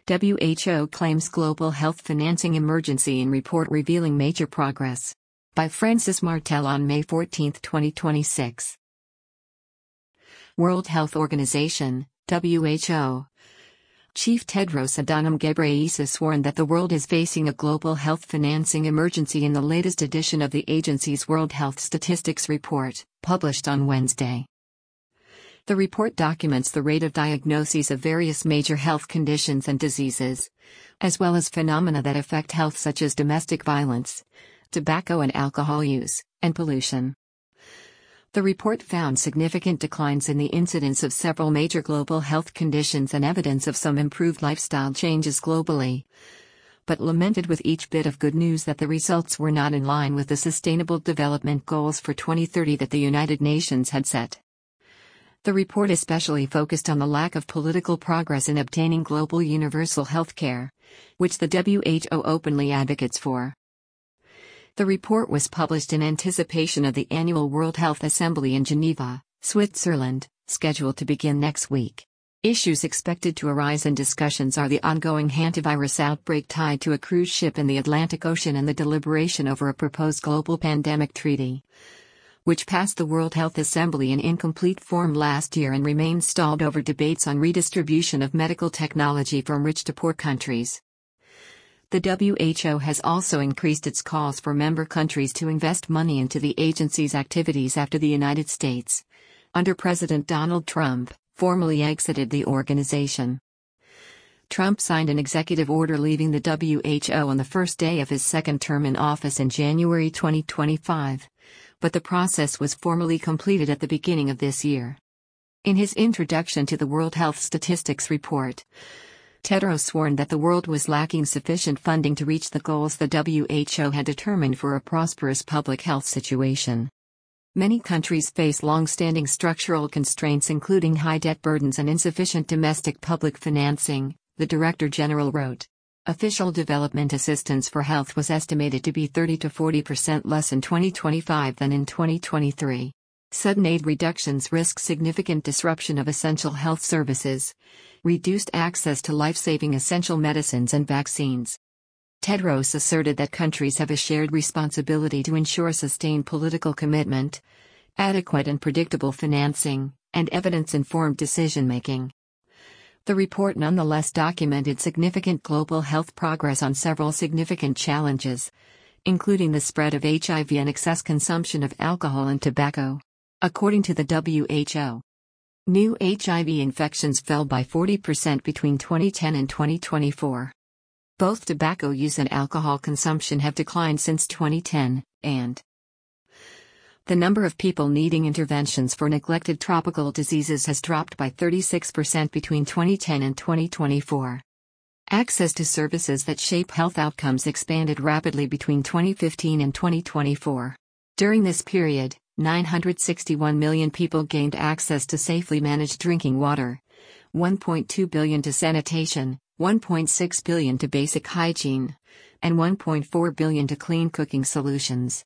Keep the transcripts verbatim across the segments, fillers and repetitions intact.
W H O claims global health financing emergency in report revealing major progress. By Francis Martel on May fourteenth, twenty twenty-six. World Health Organization, W H O. Chief Tedros Adhanom Ghebreyesus warned that the world is facing a global health financing emergency in the latest edition of the agency's World Health Statistics Report, published on Wednesday. The report documents the rate of diagnoses of various major health conditions and diseases, as well as phenomena that affect health such as domestic violence, tobacco and alcohol use, and pollution. The report found significant declines in the incidence of several major global health conditions and evidence of some improved lifestyle changes globally, but lamented with each bit of good news that the results were not in line with the Sustainable Development Goals for twenty thirty that the United Nations had set. The report especially focused on the lack of political progress in obtaining global universal health care, which the W H O openly advocates for. The report was published in anticipation of the annual World Health Assembly in Geneva, Switzerland, scheduled to begin next week. Issues expected to arise in discussions are the ongoing hantavirus outbreak tied to a cruise ship in the Atlantic Ocean and the deliberation over a proposed global pandemic treaty, which passed the World Health Assembly in incomplete form last year and remains stalled over debates on redistribution of medical technology from rich to poor countries. The W H O has also increased its calls for member countries to invest money into the agency's activities after the United States, under President Donald Trump, formally exited the organization. Trump signed an executive order leaving the W H O on the first day of his second term in office in January twenty twenty-five, but the process was formally completed at the beginning of this year. In his introduction to the World Health Statistics Report, Tedros warned that the world was lacking sufficient funding to reach the goals the W H O had determined for a prosperous public health situation. Many countries face long-standing structural constraints including high debt burdens and insufficient domestic public financing, the Director General wrote. Official development assistance for health was estimated to be thirty to forty percent less in twenty twenty-five than in twenty twenty-three. Sudden aid reductions risk significant disruption of essential health services, reduced access to life-saving essential medicines and vaccines. Tedros asserted that countries have a shared responsibility to ensure sustained political commitment, adequate and predictable financing, and evidence-informed decision-making. The report nonetheless documented significant global health progress on several significant challenges, including the spread of H I V and excess consumption of alcohol and tobacco. According to the W H O, new H I V infections fell by forty percent between twenty ten and twenty twenty-four. Both tobacco use and alcohol consumption have declined since twenty ten, and the number of people needing interventions for neglected tropical diseases has dropped by thirty-six percent between twenty ten and twenty twenty-four. Access to services that shape health outcomes expanded rapidly between twenty fifteen and twenty twenty-four. During this period, nine hundred sixty-one million people gained access to safely managed drinking water, one point two billion to sanitation, one point six billion to basic hygiene, and one point four billion to clean cooking solutions.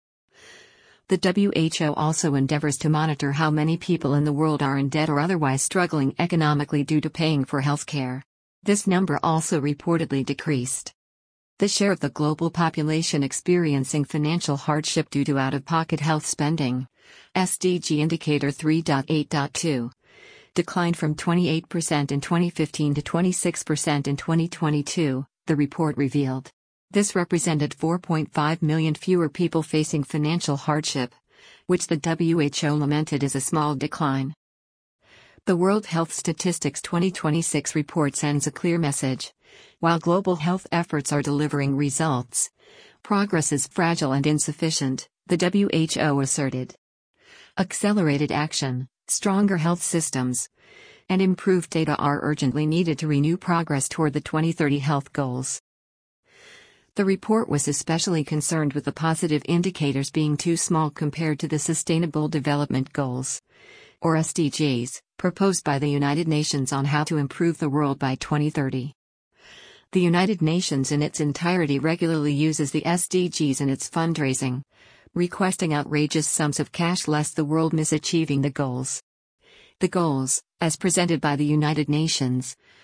The W H O also endeavors to monitor how many people in the world are in debt or otherwise struggling economically due to paying for healthcare. This number also reportedly decreased. The share of the global population experiencing financial hardship due to out-of-pocket health spending, S D G indicator three point eight point two, declined from twenty-eight percent in twenty fifteen to twenty-six percent in twenty twenty-two, the report revealed. This represented four point five million fewer people facing financial hardship, which the W H O lamented as a small decline. The World Health Statistics twenty twenty-six report sends a clear message. While global health efforts are delivering results, progress is fragile and insufficient, the W H O asserted. Accelerated action, stronger health systems, and improved data are urgently needed to renew progress toward the twenty thirty health goals. The report was especially concerned with the positive indicators being too small compared to the Sustainable Development Goals, or S D Gs, proposed by the United Nations on how to improve the world by twenty thirty. The United Nations in its entirety regularly uses the S D Gs in its fundraising, requesting outrageous sums of cash lest the world miss achieving the goals. The goals, as presented by the United Nations,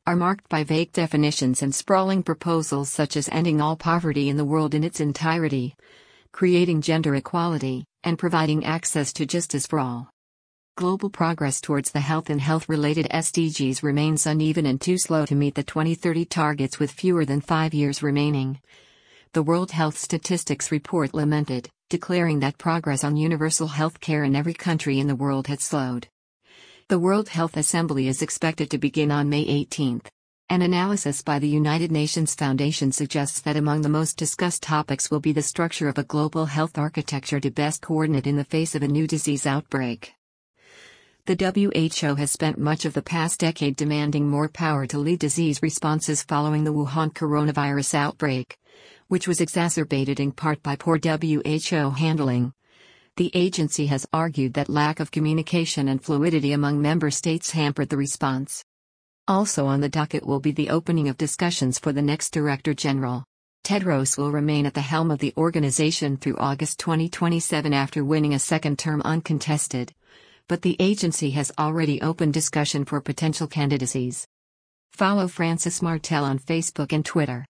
are marked by vague definitions and sprawling proposals such as ending all poverty in the world in its entirety, creating gender equality, and providing access to justice for all. Global progress towards the health and health-related S D Gs remains uneven and too slow to meet the twenty thirty targets with fewer than five years remaining. The World Health Statistics Report lamented, declaring that progress on universal health care in every country in the world had slowed. The World Health Assembly is expected to begin on May eighteenth. An analysis by the United Nations Foundation suggests that among the most discussed topics will be the structure of a global health architecture to best coordinate in the face of a new disease outbreak. The W H O has spent much of the past decade demanding more power to lead disease responses following the Wuhan coronavirus outbreak, which was exacerbated in part by poor W H O handling. The agency has argued that lack of communication and fluidity among member states hampered the response. Also on the docket will be the opening of discussions for the next Director General. Tedros will remain at the helm of the organization through August twenty twenty-seven after winning a second term uncontested. But the agency has already opened discussion for potential candidacies. Follow Francis Martel on Facebook and Twitter.